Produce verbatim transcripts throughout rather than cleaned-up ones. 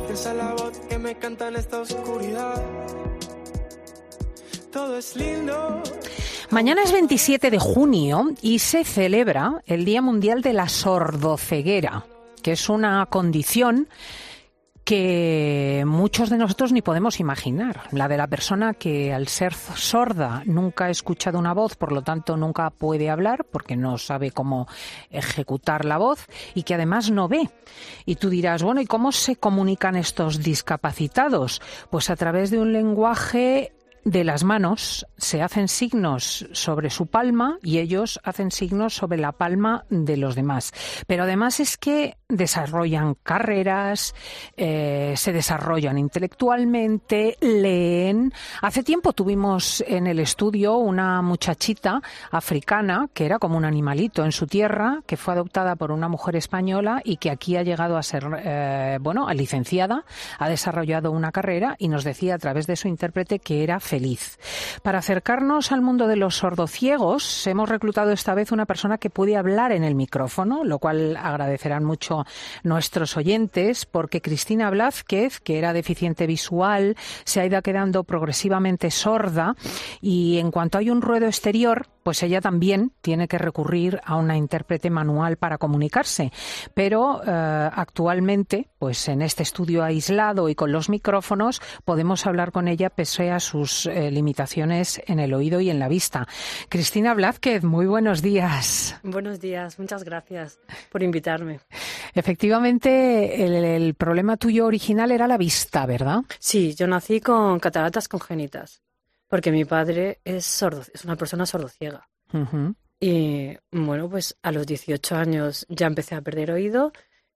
Esa es la voz que me canta en esta oscuridad. Todo es lindo. Mañana es veintisiete de junio y se celebra el Día Mundial de la Sordoceguera, que es una condición que muchos de nosotros ni podemos imaginar. La de la persona que, al ser sorda, nunca ha escuchado una voz, por lo tanto nunca puede hablar porque no sabe cómo ejecutar la voz, y que además no ve. Y tú dirás, bueno, ¿y cómo se comunican estos discapacitados? Pues a través de un lenguaje de las manos. Se hacen signos sobre su palma y ellos hacen signos sobre la palma de los demás. Pero además es que desarrollan carreras, eh, se desarrollan intelectualmente, leen. Hace tiempo tuvimos en el estudio una muchachita africana que era como un animalito en su tierra, que fue adoptada por una mujer española y que aquí ha llegado a ser, eh, bueno, licenciada, ha desarrollado una carrera y nos decía a través de su intérprete que era feliz. Feliz. Para acercarnos al mundo de los sordociegos, hemos reclutado esta vez una persona que puede hablar en el micrófono, lo cual agradecerán mucho nuestros oyentes, porque Cristina Blázquez, que era deficiente visual, se ha ido quedando progresivamente sorda y en cuanto hay un ruido exterior, pues ella también tiene que recurrir a una intérprete manual para comunicarse. Pero eh, actualmente, pues en este estudio aislado y con los micrófonos, podemos hablar con ella pese a sus eh, limitaciones en el oído y en la vista. Cristina Blázquez, muy buenos días. Buenos días, muchas gracias por invitarme. Efectivamente, el, el problema tuyo original era la vista, ¿verdad? Sí, yo nací con cataratas congénitas. Porque mi padre es sordo, es una persona sordociega. Uh-huh. Y bueno, pues a los dieciocho años ya empecé a perder oído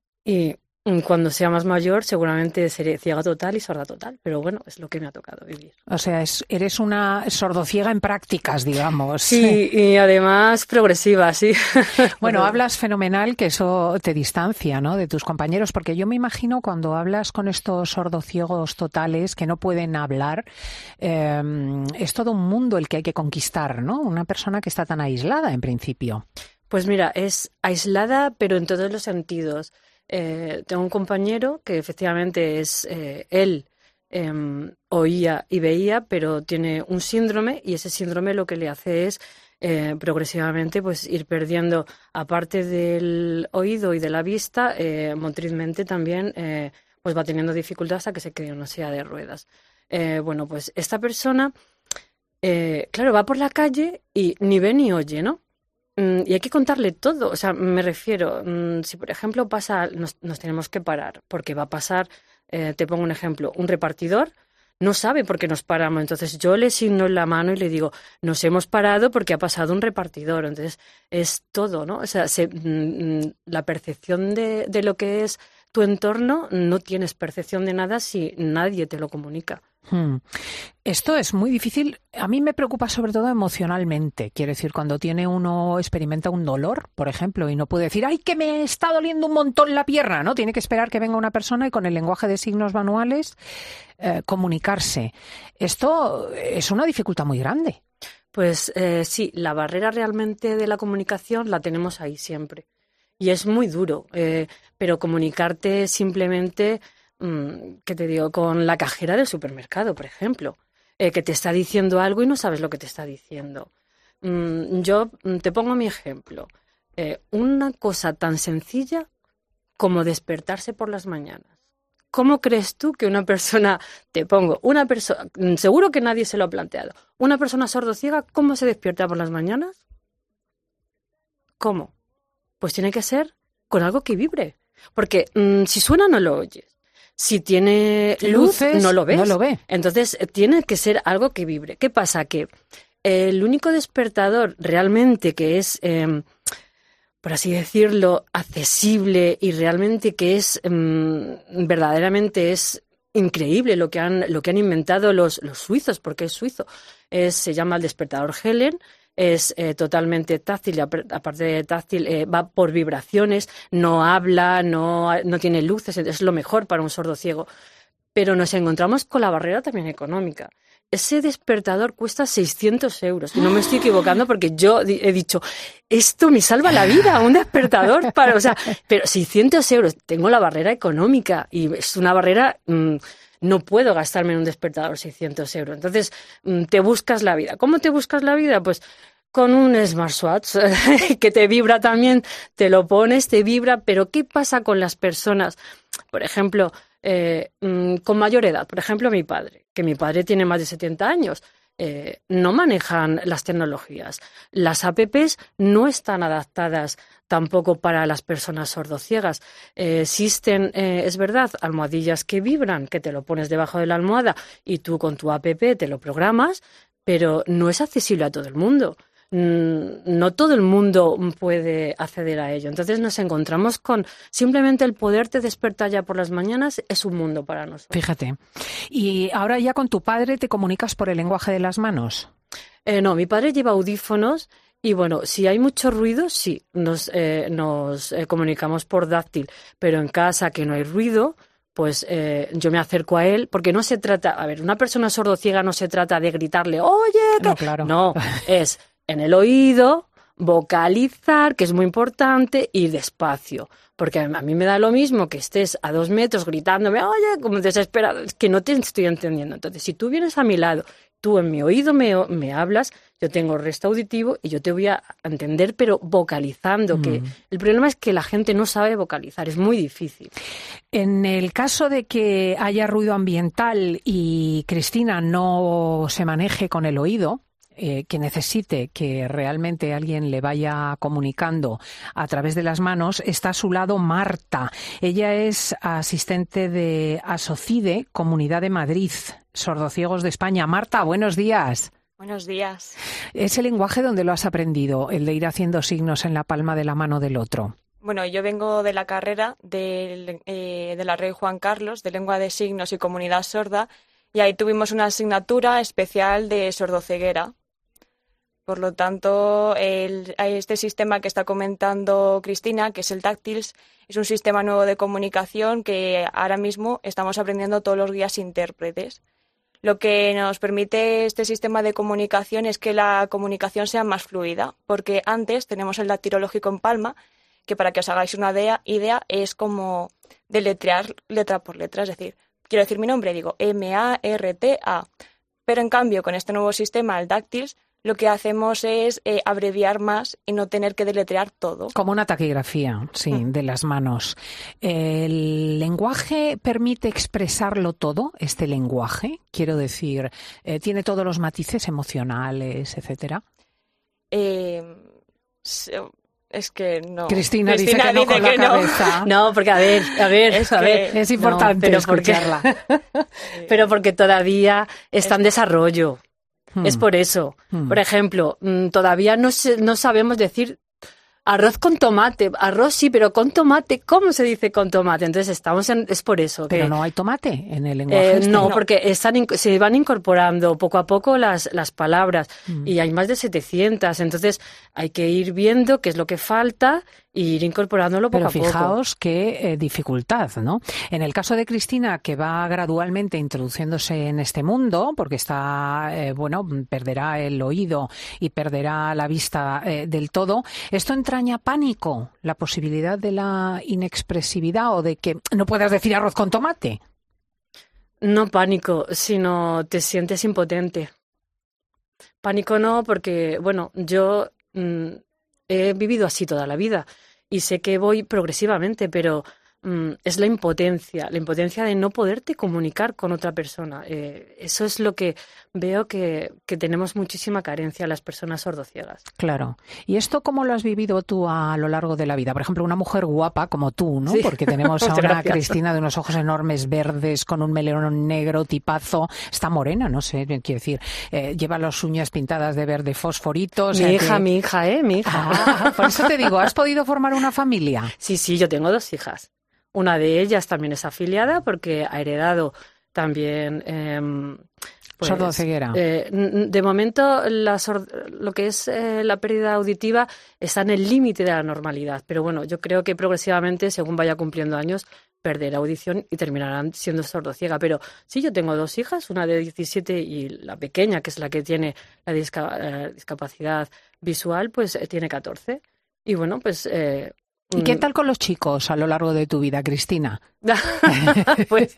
y cuando sea más mayor seguramente seré ciega total y sorda total. Pero bueno, es lo que me ha tocado vivir. O sea, es, eres una sordociega en prácticas, digamos. Sí, y además progresiva, sí. Bueno, hablas fenomenal, que eso te distancia, ¿no?, de tus compañeros, porque yo me imagino cuando hablas con estos sordociegos totales que no pueden hablar, eh, es todo un mundo el que hay que conquistar, ¿no? Una persona que está tan aislada en principio. Pues mira, es aislada, pero en todos los sentidos. Eh, tengo un compañero que efectivamente es eh, él eh, oía y veía, pero tiene un síndrome y ese síndrome lo que le hace es eh, progresivamente pues ir perdiendo, aparte del oído y de la vista, eh, motrizmente también eh, pues va teniendo dificultad hasta que se quede en una silla de ruedas. Eh, bueno, pues esta persona, eh, claro, va por la calle y ni ve ni oye, ¿no? Y hay que contarle todo, o sea, me refiero, si por ejemplo pasa, nos, nos tenemos que parar, porque va a pasar, eh, te pongo un ejemplo, un repartidor no sabe por qué nos paramos, entonces yo le signo en la mano y le digo, nos hemos parado porque ha pasado un repartidor, entonces es todo, ¿no? O sea, se, mm, la percepción de, de lo que es tu entorno, no tienes percepción de nada si nadie te lo comunica. Hmm. Esto es muy difícil. A mí me preocupa sobre todo emocionalmente. Quiero decir, cuando tiene uno experimenta un dolor, por ejemplo, y no puede decir, ¡ay, que me está doliendo un montón la pierna!, ¿no? Tiene que esperar que venga una persona y con el lenguaje de signos manuales eh, comunicarse. Esto es una dificultad muy grande. Pues eh, sí, la barrera realmente de la comunicación la tenemos ahí siempre. Y es muy duro, eh, pero comunicarte simplemente... ¿Qué te digo? Con la cajera del supermercado, por ejemplo, eh, que te está diciendo algo y no sabes lo que te está diciendo. Mm, yo te pongo mi ejemplo. Eh, una cosa tan sencilla como despertarse por las mañanas. ¿Cómo crees tú que una persona, te pongo, una persona, seguro que nadie se lo ha planteado, una persona sordociega, ¿cómo se despierta por las mañanas? ¿Cómo? Pues tiene que ser con algo que vibre. Porque mmm, si suena no lo oyes. Si tiene luz, Luces, no lo ves. No lo ve. Entonces, tiene que ser algo que vibre. ¿Qué pasa? Que el único despertador realmente que es, eh, por así decirlo, accesible y realmente que es, eh, verdaderamente es increíble lo que han, lo que han inventado los, los suizos, porque es suizo, es, se llama el despertador Helen. Es eh, totalmente táctil, aparte de táctil, eh, va por vibraciones, no habla, no, no tiene luces, es lo mejor para un sordo ciego. Pero nos encontramos con la barrera también económica. ese despertador cuesta seiscientos euros. Y no me estoy equivocando porque yo he dicho, esto me salva la vida, un despertador para, o sea, pero seiscientos euros, tengo la barrera económica y es una barrera, mmm, no puedo gastarme en un despertador seiscientos euros. Entonces, mmm, te buscas la vida. ¿Cómo te buscas la vida? Pues con un smartwatch que te vibra también, te lo pones, te vibra, pero ¿qué pasa con las personas? Por ejemplo, eh, mmm, con mayor edad, por ejemplo, mi padre, que mi padre tiene más de setenta años, eh, no manejan las tecnologías. Las apps no están adaptadas tampoco para las personas sordociegas. Eh, existen, eh, es verdad, almohadillas que vibran, que te lo pones debajo de la almohada y tú con tu app te lo programas, pero no es accesible a todo el mundo. No todo el mundo puede acceder a ello. Entonces nos encontramos con simplemente el poderte despertar ya por las mañanas es un mundo para nosotros. Fíjate. Y ahora ya con tu padre te comunicas por el lenguaje de las manos. Eh, no, mi padre lleva audífonos y bueno, si hay mucho ruido, sí, nos, eh, nos eh, comunicamos por dáctil, pero en casa que no hay ruido, pues eh, yo me acerco a él, porque no se trata, a ver, una persona sordociega no se trata de gritarle, oye, ¿qué? No, claro. No, es en el oído, vocalizar, que es muy importante, y despacio. Porque a mí me da lo mismo que estés a dos metros gritándome, oye, como desesperado, es que no te estoy entendiendo. Entonces, si tú vienes a mi lado, tú en mi oído me, me hablas, yo tengo resto auditivo y yo te voy a entender, pero vocalizando. Mm. Que el problema es que la gente no sabe vocalizar, es muy difícil. En el caso de que haya ruido ambiental y Cristina no se maneje con el oído, Eh, que necesite que realmente alguien le vaya comunicando a través de las manos, está a su lado Marta. Ella es asistente de ASOCIDE, Comunidad de Madrid, Sordociegos de España. Marta, buenos días. Buenos días. ¿Ese lenguaje donde lo has aprendido, el de ir haciendo signos en la palma de la mano del otro? Bueno, yo vengo de la carrera de, eh, de la Rey Juan Carlos, de Lengua de Signos y Comunidad Sorda, y ahí tuvimos una asignatura especial de sordoceguera. Por lo tanto, el, este sistema que está comentando Cristina, que es el Dáctils, es un sistema nuevo de comunicación que ahora mismo estamos aprendiendo todos los guías intérpretes. Lo que nos permite este sistema de comunicación es que la comunicación sea más fluida, porque antes tenemos el dactilológico en palma, que para que os hagáis una idea, idea es como deletrear letra por letra, es decir, quiero decir mi nombre, digo M A R T A. Pero en cambio, con este nuevo sistema, el Dáctils, lo que hacemos es eh, abreviar más y no tener que deletrear todo. Como una taquigrafía, sí, mm. de las manos. ¿El lenguaje permite expresarlo todo, este lenguaje? Quiero decir, eh, ¿tiene todos los matices emocionales, etcétera? Eh, es que no. Cristina, Cristina dice que no dice con la que cabeza. No. no, porque a ver, a ver, es, a que, ver. Es importante no, pero escucharla. Porque, pero porque todavía está en desarrollo. Hmm. Es por eso. Hmm. Por ejemplo, todavía no, se, no sabemos decir arroz con tomate. Arroz sí, pero con tomate. ¿Cómo se dice con tomate? Entonces estamos en, es por eso. Pero que, no hay tomate en el lenguaje. Eh, este. No, porque están, se van incorporando poco a poco las, las palabras hmm. y hay más de setecientas. Entonces hay que ir viendo qué es lo que falta e ir incorporándolo poco Pero a poco. Pero fijaos qué eh, dificultad, ¿no? En el caso de Cristina, que va gradualmente introduciéndose en este mundo, porque está, eh, bueno, perderá el oído y perderá la vista eh, del todo, ¿esto entraña pánico? ¿La posibilidad de la inexpresividad o de que no puedas decir arroz con tomate? No pánico, sino te sientes impotente. Pánico no, porque, bueno, yo mmm, he vivido así toda la vida y sé que voy progresivamente, pero mmm, es la impotencia, la impotencia de no poderte comunicar con otra persona. Eh, eso es lo que veo que, que tenemos muchísima carencia las personas sordociegas. Claro. ¿Y esto cómo lo has vivido tú a lo largo de la vida? Por ejemplo, una mujer guapa como tú, ¿no? Sí. Porque tenemos a una Gracias. Cristina de unos ojos enormes, verdes, con un melón negro, tipazo. Está morena, no sé, quiero decir. Eh, lleva las uñas pintadas de verde fosforito. Mi hija, que... mi hija, ¿eh? Mi hija. Ah, por eso te digo, ¿has podido formar una familia? Sí, sí, yo tengo dos hijas. Una de ellas también es afiliada porque ha heredado también... Eh, pues, sordoceguera. Eh, de momento, la sord- lo que es eh, la pérdida auditiva está en el límite de la normalidad. Pero bueno, yo creo que progresivamente, según vaya cumpliendo años, perder audición y terminarán siendo sordociega. Pero sí, yo tengo dos hijas, una de diecisiete y la pequeña, que es la que tiene la disca- eh, discapacidad visual, pues eh, tiene catorce. Y bueno, pues... Eh, ¿Y qué tal con los chicos a lo largo de tu vida, Cristina? pues,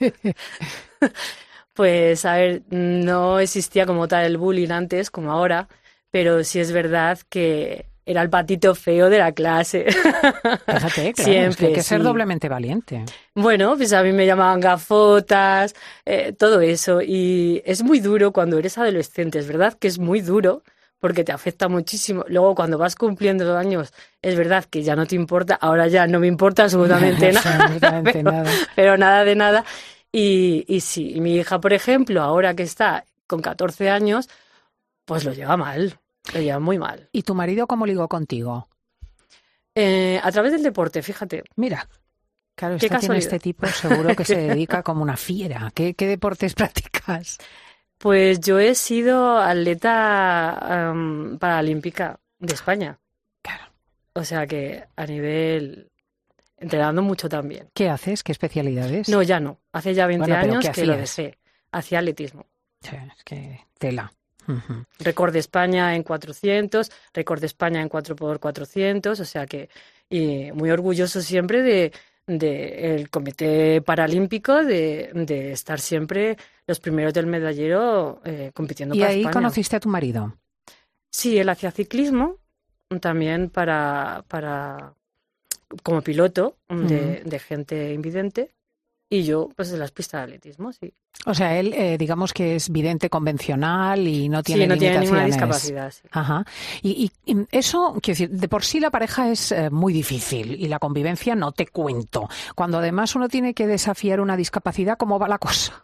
pues, a ver, no existía como tal el bullying antes, como ahora, pero sí es verdad que era el patito feo de la clase. Fíjate, claro, Siempre, es que hay que ser sí. doblemente valiente. Bueno, pues a mí me llamaban gafotas, eh, todo eso. Y es muy duro cuando eres adolescente, es verdad que es muy duro porque te afecta muchísimo. Luego, cuando vas cumpliendo los años, es verdad que ya no te importa. Ahora ya no me importa absolutamente nada, Absolutamente pero, nada. pero nada de nada. Y, y sí, y mi hija, por ejemplo, ahora que está con catorce años, pues lo lleva mal, lo lleva muy mal. ¿Y tu marido cómo ligó contigo? Eh, a través del deporte, fíjate. Mira, claro, Qué esto tiene casualidad. este tipo, seguro que se dedica como una fiera. ¿Qué, qué deportes practicas? Pues yo he sido atleta um, paralímpica de España. Claro. O sea que a nivel... entrenando mucho también. ¿Qué haces? ¿Qué especialidades? No, ya no. Hace ya veinte Bueno, pero años ¿qué que lo hacías? dejé. Hacía atletismo. Sí, es que tela. Ujú. Récord de España en cuatrocientos, récord de España en cuatro por cuatrocientos, o sea que... Y muy orgulloso siempre de, de el Comité Paralímpico, de, de estar siempre los primeros del medallero eh, compitiendo ¿Y para ahí España. conociste a tu marido? Sí, él hacía ciclismo también para, para como piloto de, Ujú. de gente invidente y yo pues de las pistas de atletismo, sí. O sea, él, eh, digamos que es vidente convencional y no tiene Sí, no tiene ninguna limitaciones. discapacidad. Sí. Ajá. Y, y- y eso, quiero decir, de por sí la pareja es eh, muy difícil y la convivencia no te cuento. Cuando además uno tiene que desafiar una discapacidad, ¿cómo va la cosa?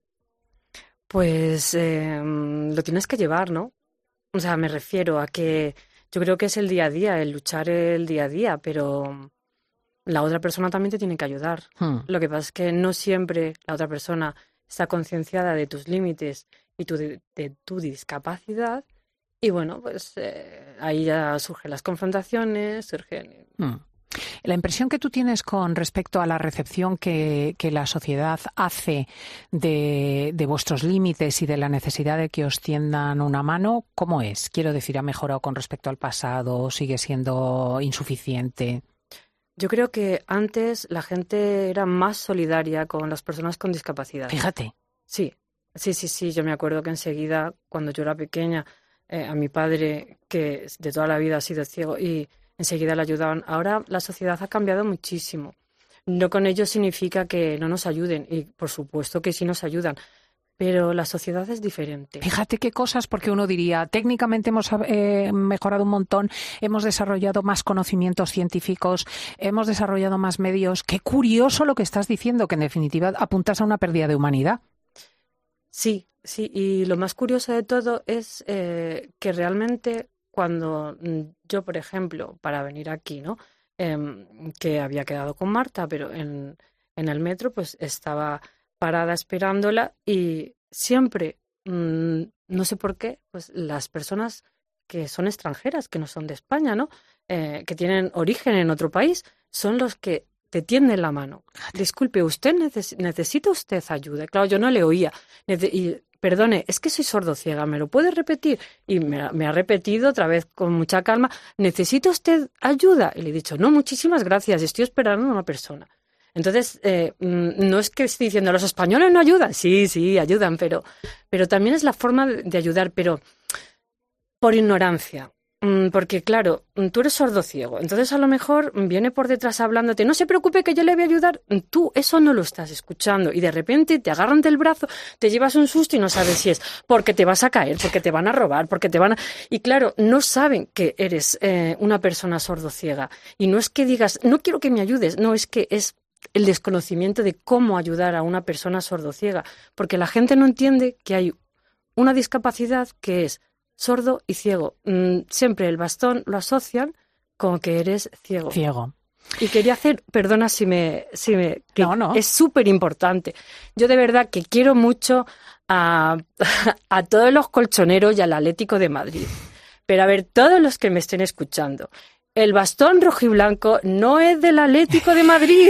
Pues eh, lo tienes que llevar, ¿no? O sea, me refiero a que yo creo que es el día a día, el luchar el día a día, pero la otra persona también te tiene que ayudar. Hmm. Lo que pasa es que no siempre la otra persona está concienciada de tus límites y tu, de, de tu discapacidad. Y bueno, pues eh, ahí ya surgen las confrontaciones, surgen... Hmm. La impresión que tú tienes con respecto a la recepción que, que la sociedad hace de, de vuestros límites y de la necesidad de que os tiendan una mano, ¿cómo es? Quiero decir, ¿ha mejorado con respecto al pasado? ¿Sigue siendo insuficiente? Yo creo que antes la gente era más solidaria con las personas con discapacidad. Fíjate. Sí, sí, sí, sí. Yo me acuerdo que enseguida, cuando yo era pequeña, eh, a mi padre, que de toda la vida ha sido ciego, y enseguida le ayudaban. Ahora la sociedad ha cambiado muchísimo. No con ello significa que no nos ayuden, y por supuesto que sí nos ayudan, pero la sociedad es diferente. Fíjate qué cosas, porque uno diría, técnicamente hemos eh, mejorado un montón, hemos desarrollado más conocimientos científicos, hemos desarrollado más medios. Qué curioso lo que estás diciendo, que en definitiva apuntas a una pérdida de humanidad. Sí, sí, y lo más curioso de todo es eh, que realmente cuando yo, por ejemplo, para venir aquí, ¿no? Eh, que había quedado con Marta, pero en, en el metro pues estaba parada esperándola y siempre, mmm, no sé por qué, pues las personas que son extranjeras, que no son de España, ¿no? Eh, que tienen origen en otro país, son los que te tienden la mano. Disculpe, ¿usted neces- necesita usted ayuda? Claro, yo no le oía. Nece- y, perdone, es que soy sordociega, ¿me lo puede repetir? Y me, ha- me ha repetido otra vez con mucha calma, ¿necesita usted ayuda? Y le he dicho, no, muchísimas gracias, estoy esperando a una persona. Entonces, eh, no es que esté diciendo, los españoles no ayudan. Sí, sí, ayudan, pero, pero también es la forma de, de ayudar, pero por ignorancia. Porque, claro, tú eres sordo-ciego, entonces a lo mejor viene por detrás hablándote, no se preocupe que yo le voy a ayudar, tú eso no lo estás escuchando y de repente te agarran del brazo, te llevas un susto y no sabes si es porque te vas a caer, porque te van a robar, porque te van a... Y claro, no saben que eres eh, una persona sordo-ciega y no es que digas, no quiero que me ayudes, no, es que es el desconocimiento de cómo ayudar a una persona sordo-ciega, porque la gente no entiende que hay una discapacidad que es sordo y ciego. Mm, siempre el bastón lo asocian con que eres ciego. Ciego. Y quería hacer, perdona si me... Si me que No, no. es súper importante. Yo de verdad que quiero mucho a, a todos los colchoneros y al Atlético de Madrid. Pero a ver, todos los que me estén escuchando, el bastón rojiblanco no es del Atlético de Madrid.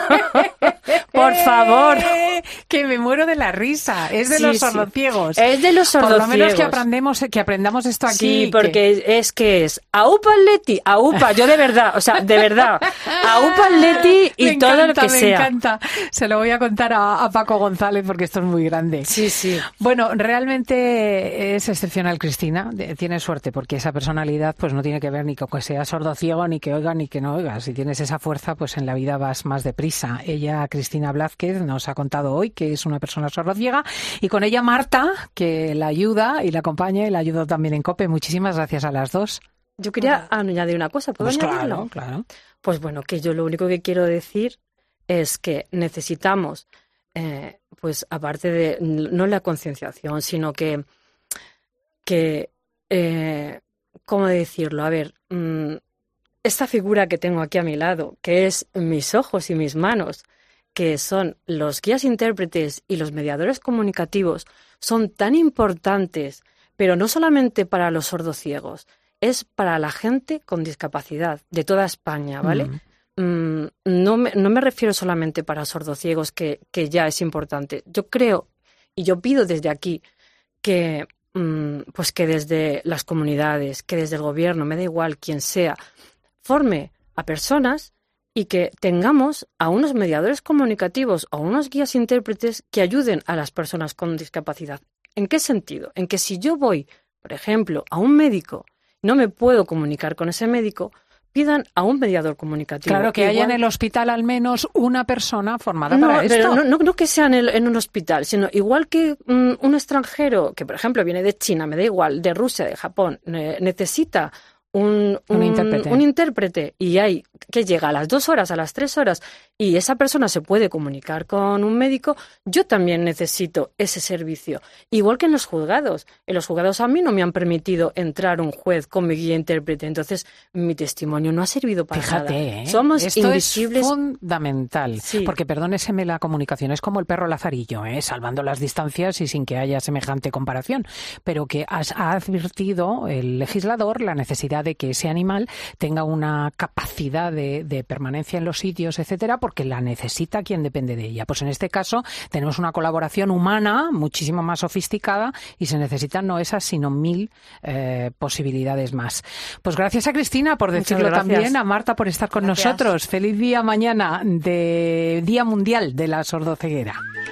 Por favor. Que me muero de la risa. Es de Sí, los sí. sordociegos. Es de los sordociegos. Por lo menos que aprendamos, que aprendamos esto aquí. Sí, que- porque es que es AUPA Atleti, AUPA, yo de verdad, o sea, de verdad, AUPA Atleti y Me todo encanta, lo que me sea. encanta. Se lo voy a contar a, a Paco González porque esto es muy grande. Sí, sí. Bueno, realmente es excepcional Cristina, de- tiene suerte porque esa personalidad pues no tiene que ver ni con que sea sordo-ciego, ni que oiga, ni que no oiga. Si tienes esa fuerza, pues en la vida vas más deprisa. Ella, Cristina Blázquez, nos ha contado hoy que es una persona sordo-ciega y con ella Marta, que la ayuda y la acompaña y la ayuda también en COPE. Muchísimas gracias a las dos. Yo quería añadir una cosa, ¿puedo Pues añadirlo? claro, claro. Pues bueno, que yo lo único que quiero decir es que necesitamos, eh, pues aparte de no la concienciación, sino que, que eh, ¿cómo decirlo? A ver, mmm, esta figura que tengo aquí a mi lado, que es mis ojos y mis manos, que son los guías intérpretes y los mediadores comunicativos, son tan importantes, pero no solamente para los sordociegos, es para la gente con discapacidad de toda España, ¿vale? Mm. Mm, no, me, no me refiero solamente para sordociegos, que, que ya es importante. Yo creo y yo pido desde aquí que, mm, pues que desde las comunidades, que desde el gobierno, me da igual quién sea, forme a personas y que tengamos a unos mediadores comunicativos o unos guías intérpretes que ayuden a las personas con discapacidad. ¿En qué sentido? En que si yo voy, por ejemplo, a un médico, no me puedo comunicar con ese médico, pidan a un mediador comunicativo. Claro, que Igual- haya en el hospital al menos una persona formada no, para esto. pero no, no, no que sea en, el- en un hospital, sino igual que mm, un extranjero que, por ejemplo, viene de China, me da igual, de Rusia, de Japón, ne- necesita un, Un intérprete. un intérprete y hay que llega a las dos horas, a las tres horas y esa persona se puede comunicar con un médico, yo también necesito ese servicio. Igual que en los juzgados. En los juzgados a mí no me han permitido entrar un juez con mi guía intérprete, entonces mi testimonio no ha servido para Fíjate, nada. ¿eh? Somos Esto invisibles. es fundamental, Sí. porque perdóneseme la comunicación, es como el perro lazarillo, ¿eh? Salvando las distancias y sin que haya semejante comparación, pero que has- ha advertido el legislador la necesidad de que ese animal tenga una capacidad de, de permanencia en los sitios, etcétera, porque la necesita quien depende de ella. Pues en este caso tenemos una colaboración humana muchísimo más sofisticada y se necesitan no esas, sino mil eh, posibilidades más. Pues gracias a Cristina por Muchas decirlo gracias. también, a Marta por estar con Gracias. nosotros. Feliz día mañana de Día Mundial de la Sordoceguera.